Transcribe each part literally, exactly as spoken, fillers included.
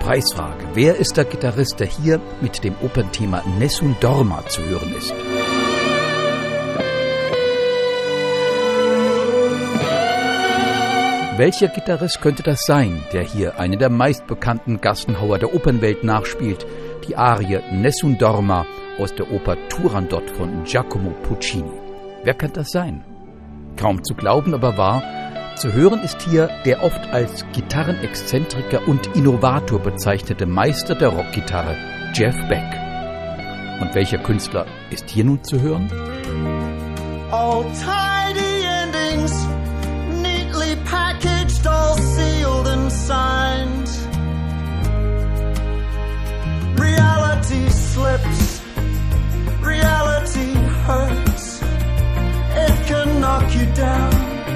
Preisfrage. Wer ist der Gitarrist, der hier mit dem Opernthema Nessun Dorma zu hören ist? Welcher Gitarrist könnte das sein, der hier einen der meistbekannten Gassenhauer der Opernwelt nachspielt, die Arie Nessun Dorma aus der Oper Turandot von Giacomo Puccini? Wer kann das sein? Kaum zu glauben, aber wahr, zu hören ist hier der oft als Gitarrenexzentriker und Innovator bezeichnete Meister der Rockgitarre, Jeff Beck. Und welcher Künstler ist hier nun zu hören? All tidy endings, neatly packaged, all sealed and signed. Reality slips, reality hurts, it can knock you down.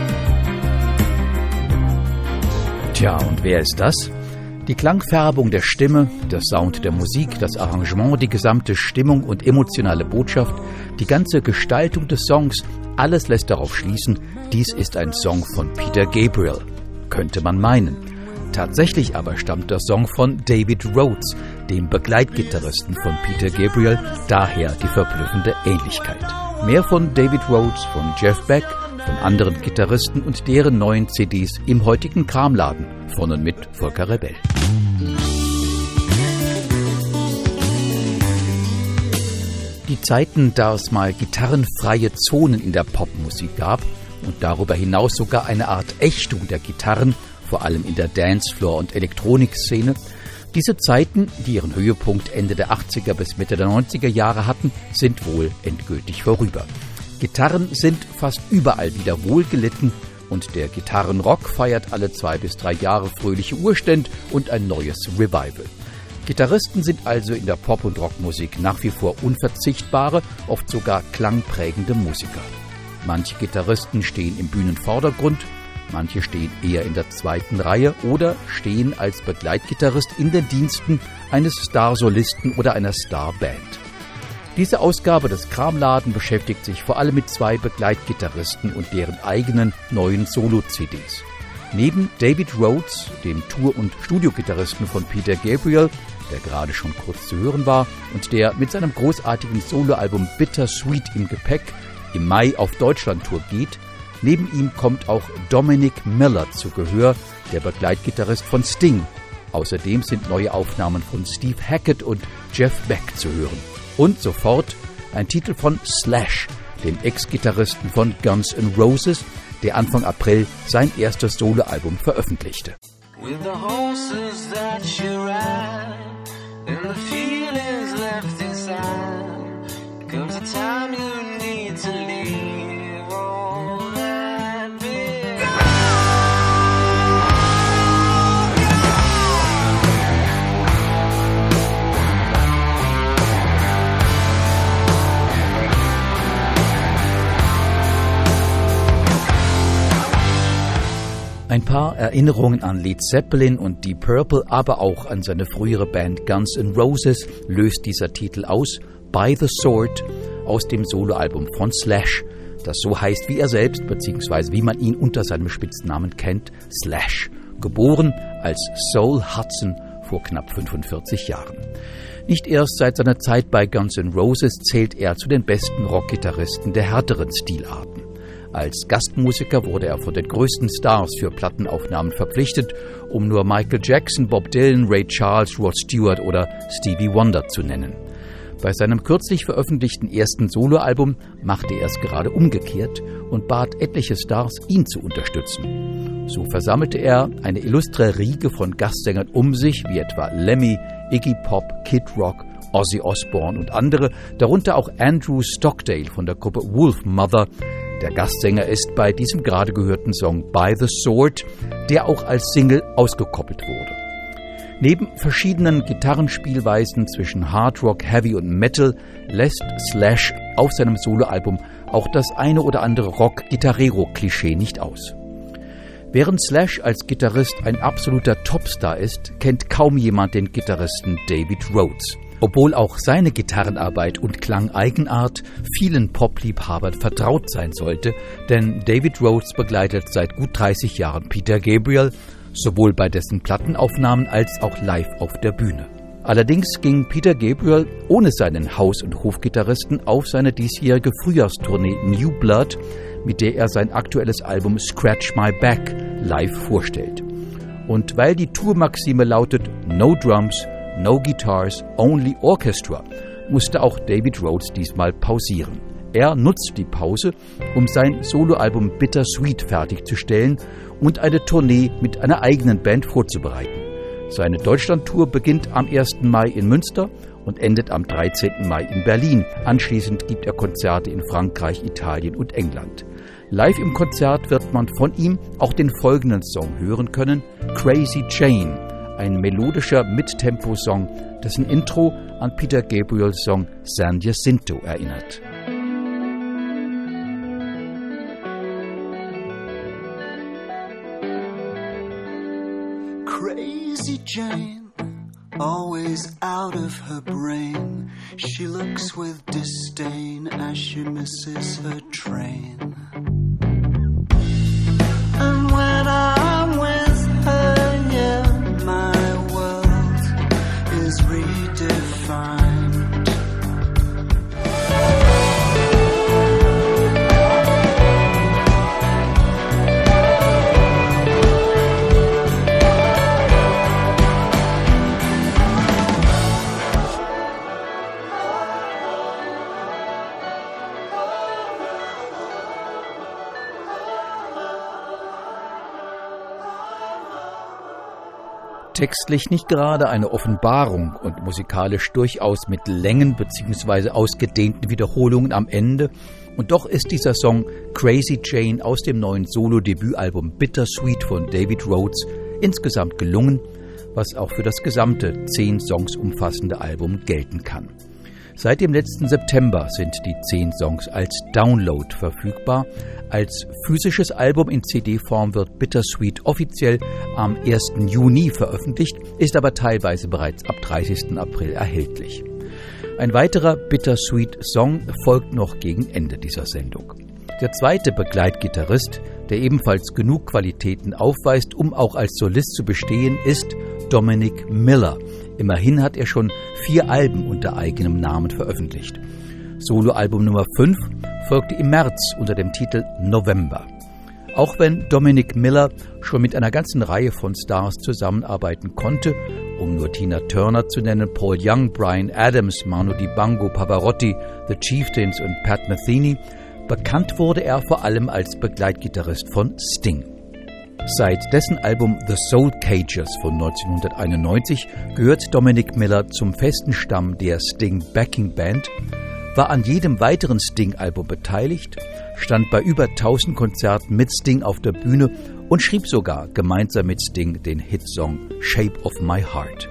Tja, und wer ist das? Die Klangfärbung der Stimme, der Sound der Musik, das Arrangement, die gesamte Stimmung und emotionale Botschaft, die ganze Gestaltung des Songs, alles lässt darauf schließen, dies ist ein Song von Peter Gabriel. Könnte man meinen. Tatsächlich aber stammt der Song von David Rhodes, dem Begleitgitarristen von Peter Gabriel, daher die verblüffende Ähnlichkeit. Mehr von David Rhodes, von Jeff Beck, von anderen Gitarristen und deren neuen C Ds im heutigen Kramladen von und mit Volker Rebell. Die Zeiten, da es mal gitarrenfreie Zonen in der Popmusik gab und darüber hinaus sogar eine Art Ächtung der Gitarren, vor allem in der Dancefloor- und Elektronikszene, diese Zeiten, die ihren Höhepunkt Ende der achtziger bis Mitte der neunziger Jahre hatten, sind wohl endgültig vorüber. Gitarren sind fast überall wieder wohlgelitten und der Gitarrenrock feiert alle zwei bis drei Jahre fröhliche Urständ und ein neues Revival. Gitarristen sind also in der Pop- und Rockmusik nach wie vor unverzichtbare, oft sogar klangprägende Musiker. Manche Gitarristen stehen im Bühnenvordergrund, manche stehen eher in der zweiten Reihe oder stehen als Begleitgitarrist in den Diensten eines Starsolisten oder einer Starband. Diese Ausgabe des Kramladen beschäftigt sich vor allem mit zwei Begleitgitarristen und deren eigenen neuen Solo-C Ds. Neben David Rhodes, dem Tour- und Studiogitarristen von Peter Gabriel, der gerade schon kurz zu hören war und der mit seinem großartigen Soloalbum Bittersweet im Gepäck im Mai auf Deutschlandtour geht, neben ihm kommt auch Dominic Miller zu Gehör, der Begleitgitarrist von Sting. Außerdem sind neue Aufnahmen von Steve Hackett und Jeff Beck zu hören. Und sofort ein Titel von Slash, dem Ex-Gitarristen von Guns N' Roses, der Anfang April sein erstes Soloalbum veröffentlichte. With the horses that you ride and the feelings left inside, comes a time you need to leave all that behind. Ein paar Erinnerungen an Led Zeppelin und Deep Purple, aber auch an seine frühere Band Guns N' Roses löst dieser Titel aus, By the Sword, aus dem Soloalbum von Slash, das so heißt wie er selbst, beziehungsweise wie man ihn unter seinem Spitznamen kennt, Slash, geboren als Soul Hudson vor knapp fünfundvierzig Jahren. Nicht erst seit seiner Zeit bei Guns N' Roses zählt er zu den besten Rockgitarristen der härteren Stilarten. Als Gastmusiker wurde er von den größten Stars für Plattenaufnahmen verpflichtet, um nur Michael Jackson, Bob Dylan, Ray Charles, Rod Stewart oder Stevie Wonder zu nennen. Bei seinem kürzlich veröffentlichten ersten Soloalbum machte er es gerade umgekehrt und bat etliche Stars, ihn zu unterstützen. So versammelte er eine illustre Riege von Gastsängern um sich, wie etwa Lemmy, Iggy Pop, Kid Rock, Ozzy Osbourne und andere, darunter auch Andrew Stockdale von der Gruppe Wolfmother. Der Gastsänger ist bei diesem gerade gehörten Song By the Sword, der auch als Single ausgekoppelt wurde. Neben verschiedenen Gitarrenspielweisen zwischen Hard Rock, Heavy und Metal lässt Slash auf seinem Soloalbum auch das eine oder andere Rock-Gitarrero-Klischee nicht aus. Während Slash als Gitarrist ein absoluter Topstar ist, kennt kaum jemand den Gitarristen David Rhodes. Obwohl auch seine Gitarrenarbeit und Klangeigenart vielen Popliebhabern vertraut sein sollte, denn David Rhodes begleitet seit gut dreißig Jahren Peter Gabriel, sowohl bei dessen Plattenaufnahmen als auch live auf der Bühne. Allerdings ging Peter Gabriel ohne seinen Haus- und Hofgitarristen auf seine diesjährige Frühjahrstournee New Blood, mit der er sein aktuelles Album Scratch My Back live vorstellt. Und weil die Tourmaxime lautet No Drums, No Guitars, Only Orchestra, musste auch David Rhodes diesmal pausieren. Er nutzt die Pause, um sein Soloalbum Bittersweet fertigzustellen und eine Tournee mit einer eigenen Band vorzubereiten. Seine Deutschlandtour beginnt am ersten Mai in Münster und endet am dreizehnten Mai in Berlin. Anschließend gibt er Konzerte in Frankreich, Italien und England. Live im Konzert wird man von ihm auch den folgenden Song hören können, Crazy Jane, ein melodischer Mittempo-Song, dessen Intro an Peter Gabriels Song San Jacinto erinnert. Crazy Jane, always out of her brain. She looks with disdain as she misses her train. And when I'm with her, yeah, my world is redefined. Textlich nicht gerade eine Offenbarung und musikalisch durchaus mit Längen bzw. ausgedehnten Wiederholungen am Ende. Und doch ist dieser Song Crazy Jane aus dem neuen Solo-Debütalbum Bittersweet von David Rhodes insgesamt gelungen, was auch für das gesamte zehn Songs umfassende Album gelten kann. Seit dem letzten September sind die zehn Songs als Download verfügbar. Als physisches Album in C D-Form wird Bittersweet offiziell am ersten Juni veröffentlicht, ist aber teilweise bereits ab dreißigsten April erhältlich. Ein weiterer Bittersweet-Song folgt noch gegen Ende dieser Sendung. Der zweite Begleitgitarrist, der ebenfalls genug Qualitäten aufweist, um auch als Solist zu bestehen, ist Dominic Miller. Immerhin hat er schon vier Alben unter eigenem Namen veröffentlicht. Soloalbum Nummer fünf folgte im März unter dem Titel November. Auch wenn Dominic Miller schon mit einer ganzen Reihe von Stars zusammenarbeiten konnte, um nur Tina Turner zu nennen, Paul Young, Bryan Adams, Manu Dibango, Pavarotti, The Chieftains und Pat Metheny, bekannt wurde er vor allem als Begleitgitarrist von Sting. Seit dessen Album The Soul Cages von neunzehnhunderteinundneunzig gehört Dominic Miller zum festen Stamm der Sting Backing Band, war an jedem weiteren Sting-Album beteiligt, stand bei über tausend Konzerten mit Sting auf der Bühne und schrieb sogar gemeinsam mit Sting den Hitsong Shape of My Heart.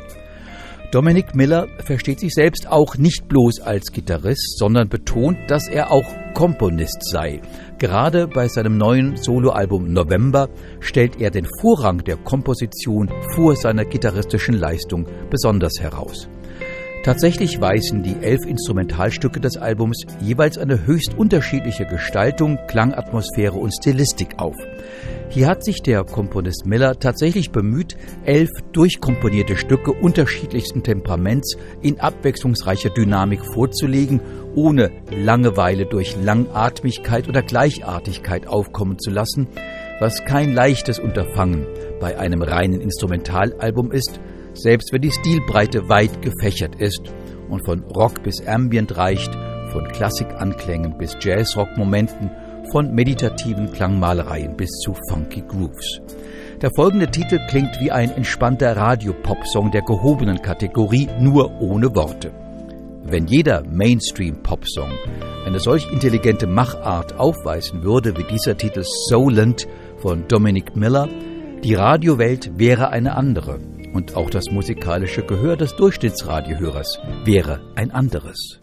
Dominic Miller versteht sich selbst auch nicht bloß als Gitarrist, sondern betont, dass er auch Komponist sei. Gerade bei seinem neuen Soloalbum November stellt er den Vorrang der Komposition vor seiner gitarristischen Leistung besonders heraus. Tatsächlich weisen die elf Instrumentalstücke des Albums jeweils eine höchst unterschiedliche Gestaltung, Klangatmosphäre und Stilistik auf. Hier hat sich der Komponist Miller tatsächlich bemüht, elf durchkomponierte Stücke unterschiedlichsten Temperaments in abwechslungsreicher Dynamik vorzulegen, ohne Langeweile durch Langatmigkeit oder Gleichartigkeit aufkommen zu lassen, was kein leichtes Unterfangen bei einem reinen Instrumentalalbum ist, selbst wenn die Stilbreite weit gefächert ist und von Rock bis Ambient reicht, von Klassikanklängen bis Jazzrock-Momenten, von meditativen Klangmalereien bis zu funky Grooves. Der folgende Titel klingt wie ein entspannter Radio-Pop-Song der gehobenen Kategorie, nur ohne Worte. Wenn jeder Mainstream-Pop-Song eine solch intelligente Machart aufweisen würde wie dieser Titel Soulent von Dominic Miller, die Radiowelt wäre eine andere. Und auch das musikalische Gehör des Durchschnittsradiohörers wäre ein anderes.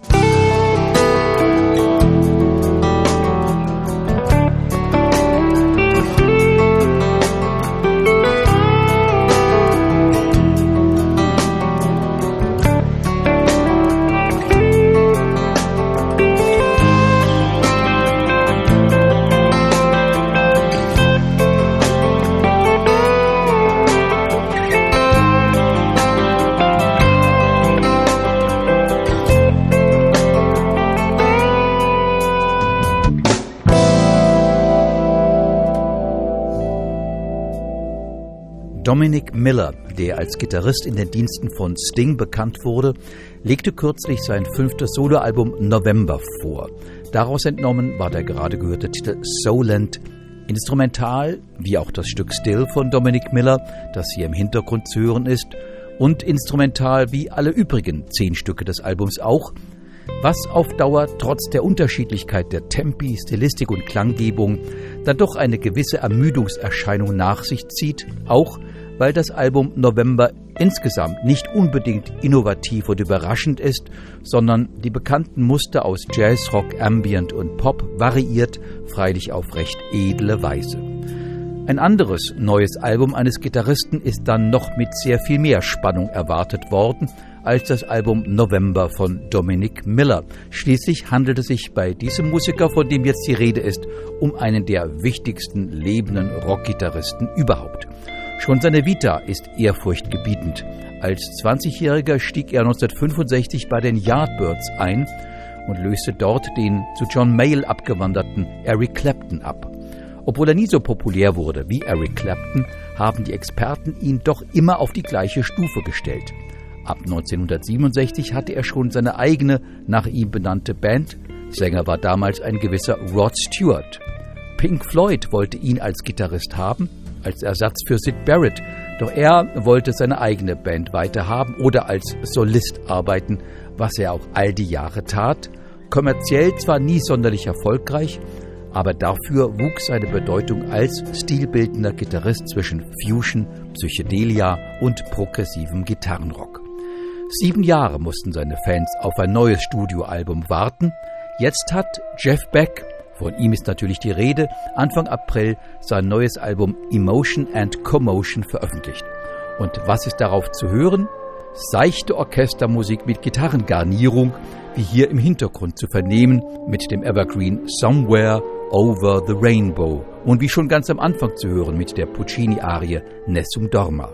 Dominic Miller, der als Gitarrist in den Diensten von Sting bekannt wurde, legte kürzlich sein fünftes Soloalbum November vor. Daraus entnommen war der gerade gehörte Titel Soulland. Instrumental, wie auch das Stück Still von Dominic Miller, das hier im Hintergrund zu hören ist, und instrumental wie alle übrigen zehn Stücke des Albums auch, was auf Dauer trotz der Unterschiedlichkeit der Tempi, Stilistik und Klanggebung dann doch eine gewisse Ermüdungserscheinung nach sich zieht, auch weil das Album November insgesamt nicht unbedingt innovativ und überraschend ist, sondern die bekannten Muster aus Jazz, Rock, Ambient und Pop variiert, freilich auf recht edle Weise. Ein anderes neues Album eines Gitarristen ist dann noch mit sehr viel mehr Spannung erwartet worden als das Album November von Dominic Miller. Schließlich handelt es sich bei diesem Musiker, von dem jetzt die Rede ist, um einen der wichtigsten lebenden Rockgitarristen überhaupt. Schon seine Vita ist ehrfurchtgebietend. Als zwanzigjähriger stieg er neunzehnhundertfünfundsechzig bei den Yardbirds ein und löste dort den zu John Mayall abgewanderten Eric Clapton ab. Obwohl er nie so populär wurde wie Eric Clapton, haben die Experten ihn doch immer auf die gleiche Stufe gestellt. Ab neunzehnhundertsiebenundsechzig hatte er schon seine eigene, nach ihm benannte Band. Sänger war damals ein gewisser Rod Stewart. Pink Floyd wollte ihn als Gitarrist haben, als Ersatz für Syd Barrett, doch er wollte seine eigene Band weiterhaben oder als Solist arbeiten, was er auch all die Jahre tat. Kommerziell zwar nie sonderlich erfolgreich, aber dafür wuchs seine Bedeutung als stilbildender Gitarrist zwischen Fusion, Psychedelia und progressivem Gitarrenrock. Sieben Jahre mussten seine Fans auf ein neues Studioalbum warten. Jetzt hat Jeff Beck, von ihm ist natürlich die Rede, Anfang April sein neues Album Emotion and Commotion veröffentlicht. Und was ist darauf zu hören? Seichte Orchestermusik mit Gitarrengarnierung, wie hier im Hintergrund zu vernehmen, mit dem Evergreen Somewhere Over the Rainbow und wie schon ganz am Anfang zu hören mit der Puccini-Arie Nessun Dorma.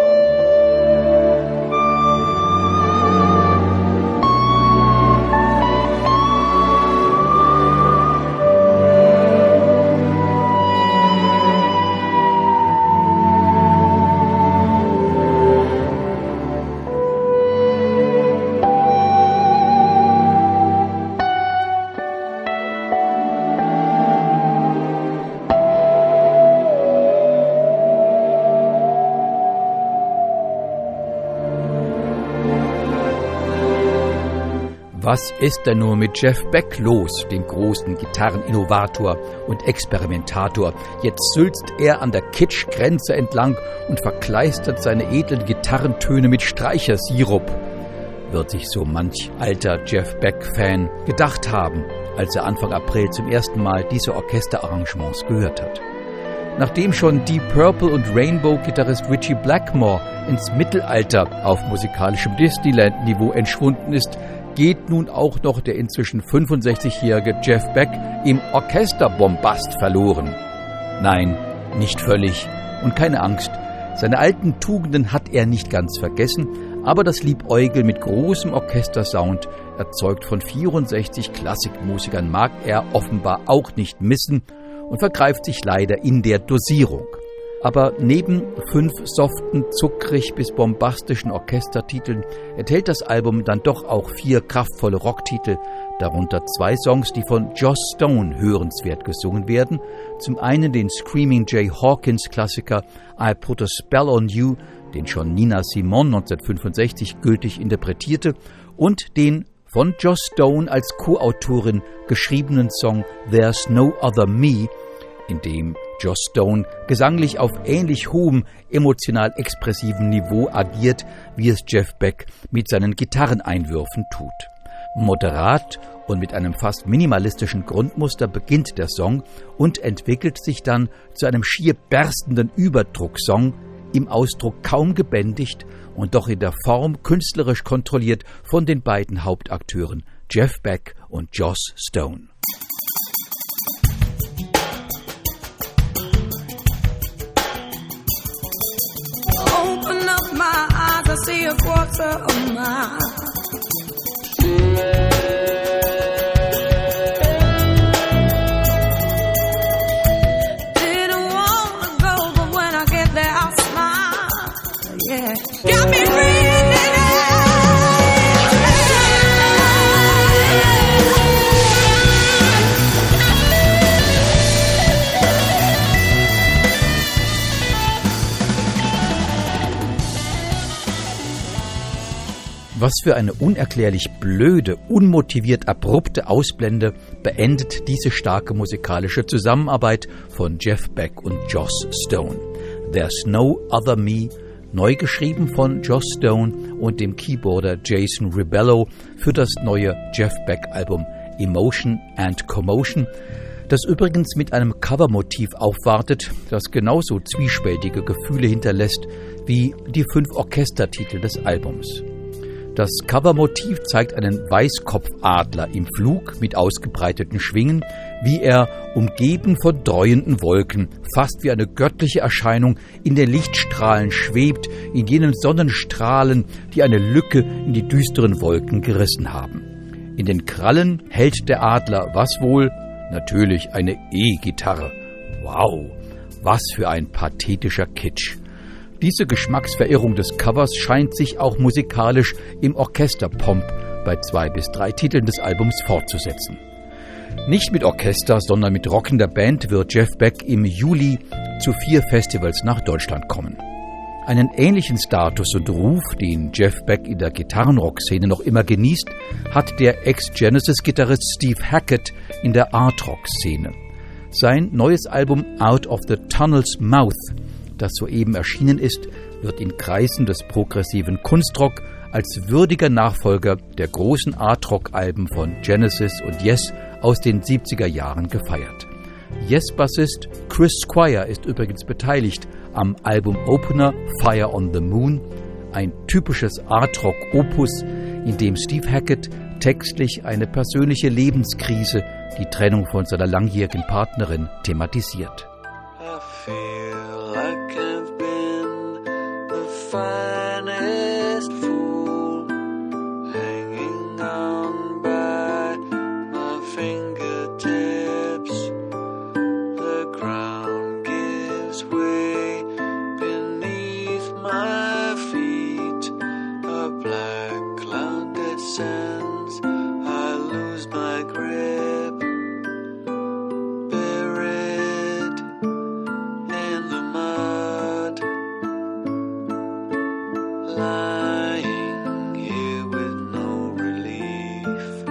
Was ist denn nur mit Jeff Beck los, dem großen Gitarreninnovator und Experimentator? Jetzt sülzt er an der Kitschgrenze entlang und verkleistert seine edlen Gitarrentöne mit Streichersirup. Wird sich so manch alter Jeff Beck-Fan gedacht haben, als er Anfang April zum ersten Mal diese Orchesterarrangements gehört hat. Nachdem schon Deep Purple und Rainbow-Gitarrist Ritchie Blackmore ins Mittelalter auf musikalischem Disneyland-Niveau entschwunden ist, geht nun auch noch der inzwischen fünfundsechzigjährige Jeff Beck im Orchesterbombast verloren. Nein, nicht völlig und keine Angst. Seine alten Tugenden hat er nicht ganz vergessen, aber das Liebäugeln mit großem Orchestersound, erzeugt von vierundsechzig Klassikmusikern, mag er offenbar auch nicht missen und vergreift sich leider in der Dosierung. Aber neben fünf soften, zuckrig bis bombastischen Orchestertiteln enthält das Album dann doch auch vier kraftvolle Rocktitel, darunter zwei Songs, die von Joss Stone hörenswert gesungen werden. Zum einen den Screaming Jay Hawkins Klassiker I Put a Spell on You, den schon Nina Simone neunzehnhundertfünfundsechzig gültig interpretierte, und den von Joss Stone als Co-Autorin geschriebenen Song There's No Other Me, in dem Joss Stone gesanglich auf ähnlich hohem, emotional expressivem Niveau agiert, wie es Jeff Beck mit seinen Gitarreneinwürfen tut. Moderat und mit einem fast minimalistischen Grundmuster beginnt der Song und entwickelt sich dann zu einem schier berstenden Überdrucksong, im Ausdruck kaum gebändigt und doch in der Form künstlerisch kontrolliert von den beiden Hauptakteuren Jeff Beck und Joss Stone. Open up my eyes, I see a quarter of a mile. Didn't want to go, but when I get there, I'll smile. Was für eine unerklärlich blöde, unmotiviert abrupte Ausblende beendet diese starke musikalische Zusammenarbeit von Jeff Beck und Joss Stone. There's No Other Me, neu geschrieben von Joss Stone und dem Keyboarder Jason Rebello für das neue Jeff Beck-Album Emotion and Commotion, das übrigens mit einem Covermotiv aufwartet, das genauso zwiespältige Gefühle hinterlässt wie die fünf Orchestertitel des Albums. Das Covermotiv zeigt einen Weißkopfadler im Flug mit ausgebreiteten Schwingen, wie er, umgeben von dreuenden Wolken, fast wie eine göttliche Erscheinung in den Lichtstrahlen schwebt, in jenen Sonnenstrahlen, die eine Lücke in die düsteren Wolken gerissen haben. In den Krallen hält der Adler was wohl? Natürlich eine E-Gitarre. Wow, was für ein pathetischer Kitsch. Diese Geschmacksverirrung des Covers scheint sich auch musikalisch im Orchesterpomp bei zwei bis drei Titeln des Albums fortzusetzen. Nicht mit Orchester, sondern mit rockender Band wird Jeff Beck im Juli zu vier Festivals nach Deutschland kommen. Einen ähnlichen Status und Ruf, den Jeff Beck in der Gitarrenrock-Szene noch immer genießt, hat der Ex-Genesis-Gitarrist Steve Hackett in der Art-Rock-Szene. Sein neues Album Out of the Tunnel's Mouth, das soeben erschienen ist, wird in Kreisen des progressiven Kunstrock als würdiger Nachfolger der großen Art-Rock-Alben von Genesis und Yes aus den siebziger Jahren gefeiert. Yes-Bassist Chris Squire ist übrigens beteiligt am Album-Opener Fire on the Moon, ein typisches Art-Rock-Opus, in dem Steve Hackett textlich eine persönliche Lebenskrise, die Trennung von seiner langjährigen Partnerin, thematisiert. I feel like I've been the finest fool, hanging on by my fingertips. The ground gives way beneath my feet. A black cloud descends, I lose my grip. Buried in the mud, lying here with no relief.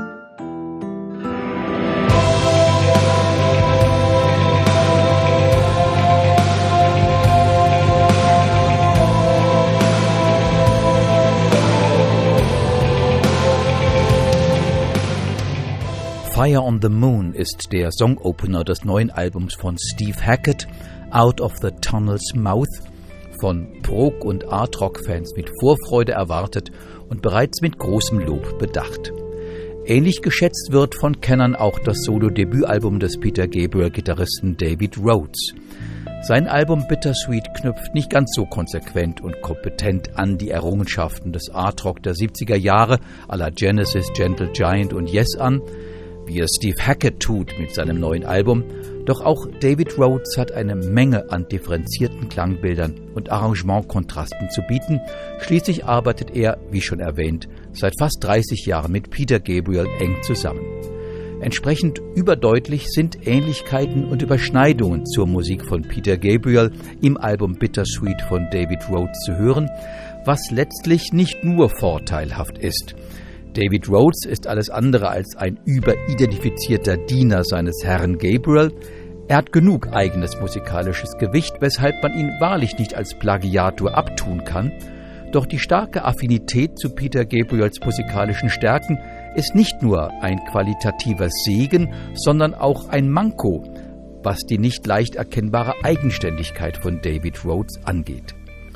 Fire on the Moon ist der Songopener des neuen Albums von Steve Hackett, Out of the Tunnel's Mouth, von Prog- und Art-Rock-Fans mit Vorfreude erwartet und bereits mit großem Lob bedacht. Ähnlich geschätzt wird von Kennern auch das Solo-Debütalbum des Peter Gabriel-Gitarristen David Rhodes. Sein Album Bittersweet knüpft nicht ganz so konsequent und kompetent an die Errungenschaften des Art-Rock der siebziger Jahre à la Genesis, Gentle Giant und Yes an, wie es Steve Hackett tut mit seinem neuen Album, doch auch David Rhodes hat eine Menge an differenzierten Klangbildern und Arrangementkontrasten zu bieten. Schließlich arbeitet er, wie schon erwähnt, seit fast dreißig Jahren mit Peter Gabriel eng zusammen. Entsprechend überdeutlich sind Ähnlichkeiten und Überschneidungen zur Musik von Peter Gabriel im Album Bittersweet von David Rhodes zu hören, was letztlich nicht nur vorteilhaft ist. David Rhodes ist alles andere als ein überidentifizierter Diener seines Herrn Gabriel. Er hat genug eigenes musikalisches Gewicht, weshalb man ihn wahrlich nicht als Plagiator abtun kann. Doch die starke Affinität zu Peter Gabriels musikalischen Stärken ist nicht nur ein qualitativer Segen, sondern auch ein Manko, was die nicht leicht erkennbare Eigenständigkeit von David Rhodes angeht.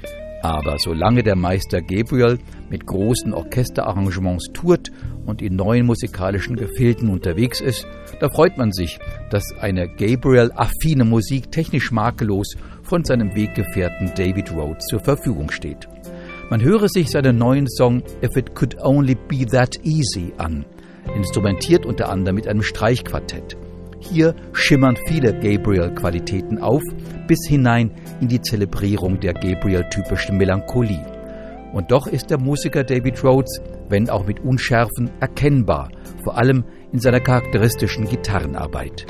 Aber solange der Meister Gabriel mit großen Orchesterarrangements tourt und in neuen musikalischen Gefilden unterwegs ist, da freut man sich, dass eine Gabriel-affine Musik technisch makellos von seinem Weggefährten David Rhodes zur Verfügung steht. Man höre sich seinen neuen Song If It Could Only Be That Easy an, instrumentiert unter anderem mit einem Streichquartett. Hier schimmern viele Gabriel-Qualitäten auf, bis hinein in die Zelebrierung der Gabriel-typischen Melancholie. Und doch ist der Musiker David Rhodes, wenn auch mit Unschärfen, erkennbar, vor allem in seiner charakteristischen Gitarrenarbeit.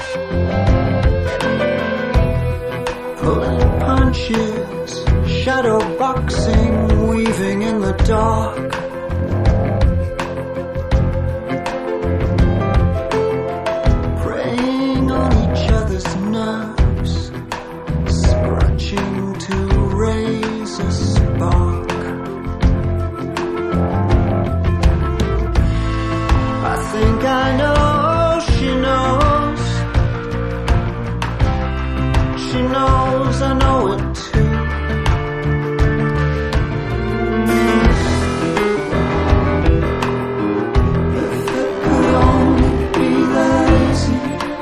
Pulling punches, shadow boxing, weaving in the dark. Preying on each other's nerves, scratching to raise a spark. I think I know she knows. She knows I know it too. If it could only be that easy.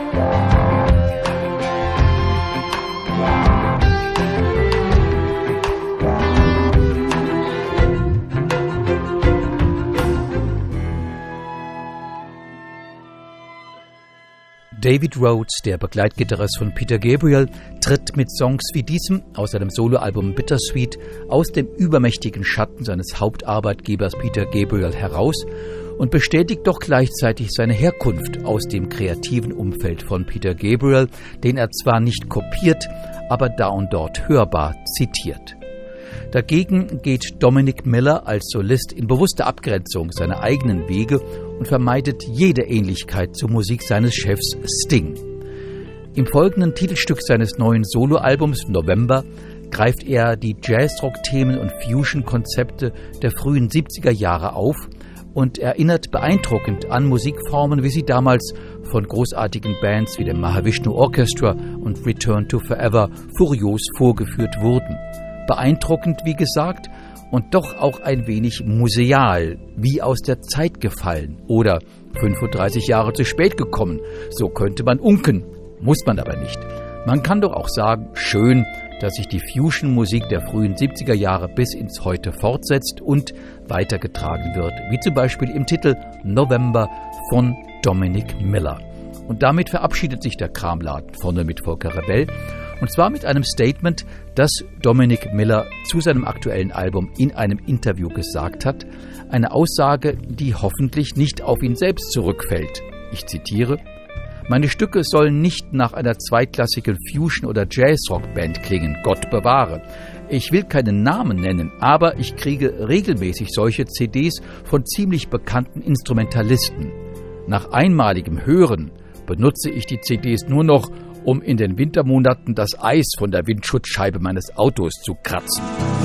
David Rhodes, der Begleitgitarrist von Peter Gabriel, tritt mit Songs wie diesem aus seinem Soloalbum Bittersweet aus dem übermächtigen Schatten seines Hauptarbeitgebers Peter Gabriel heraus und bestätigt doch gleichzeitig seine Herkunft aus dem kreativen Umfeld von Peter Gabriel, den er zwar nicht kopiert, aber da und dort hörbar zitiert. Dagegen geht Dominic Miller als Solist in bewusster Abgrenzung seiner eigenen Wege und vermeidet jede Ähnlichkeit zur Musik seines Chefs Sting. Im folgenden Titelstück seines neuen Soloalbums November greift er die Jazzrock-Themen und Fusion-Konzepte der frühen siebziger Jahre auf und erinnert beeindruckend an Musikformen, wie sie damals von großartigen Bands wie dem Mahavishnu Orchestra und Return to Forever furios vorgeführt wurden. Beeindruckend, wie gesagt, und doch auch ein wenig museal, wie aus der Zeit gefallen oder fünfunddreißig Jahre zu spät gekommen. So könnte man unken, muss man aber nicht. Man kann doch auch sagen, schön, dass sich die Fusion-Musik der frühen siebziger Jahre bis ins Heute fortsetzt und weitergetragen wird, wie zum Beispiel im Titel November von Dominic Miller. Und damit verabschiedet sich der Kramladen vorne mit Volker Rebell. Und zwar mit einem Statement, das Dominic Miller zu seinem aktuellen Album in einem Interview gesagt hat. Eine Aussage, die hoffentlich nicht auf ihn selbst zurückfällt. Ich zitiere: Meine Stücke sollen nicht nach einer zweitklassigen Fusion- oder Jazzrock-Band klingen, Gott bewahre. Ich will keinen Namen nennen, aber ich kriege regelmäßig solche C Ds von ziemlich bekannten Instrumentalisten. Nach einmaligem Hören benutze ich die C Ds nur noch, um in den Wintermonaten das Eis von der Windschutzscheibe meines Autos zu kratzen.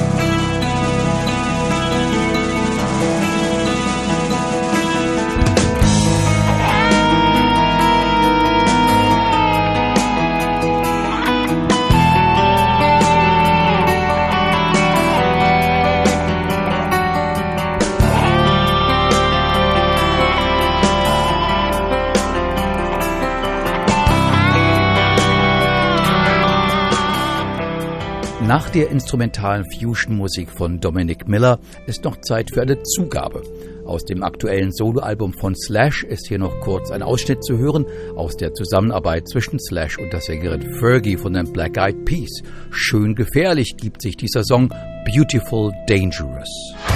Nach der instrumentalen Fusion-Musik von Dominic Miller ist noch Zeit für eine Zugabe. Aus dem aktuellen Soloalbum von Slash ist hier noch kurz ein Ausschnitt zu hören aus der Zusammenarbeit zwischen Slash und der Sängerin Fergie von den Black Eyed Peas. Schön gefährlich gibt sich dieser Song Beautiful Dangerous.